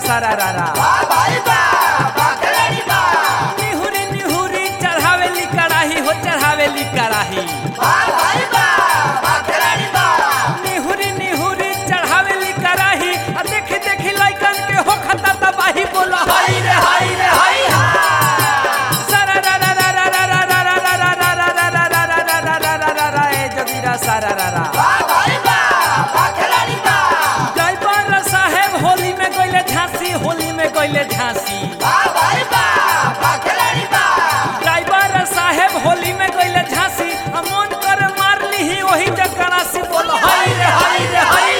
सारा रारा निहुरी निहुरी चढ़ावेली कड़ाही हो चढ़ावेली कड़ाही निहुरी निहुरी चढ़ावेली कड़ाही देखी देखी लइकन के हो खता तबाही बोला हाय रे हाय रे हाय सारा रारा रारा रारा रारा रारा रारा रारा रारा रारा रारा ए जदीरा सारा रारा होली में गइले झांसी ड्राइवर साहेब होली में गइले झांसी मन कर मार ली ही वही जकरासी बोल हाय रे हाय रे हाय